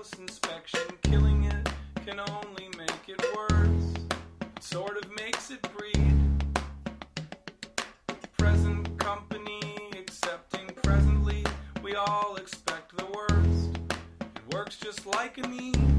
close inspection. Killing it can only make it worse. It sort of makes it breed. Present company accepting presently. We all expect the worst. It works just like a need.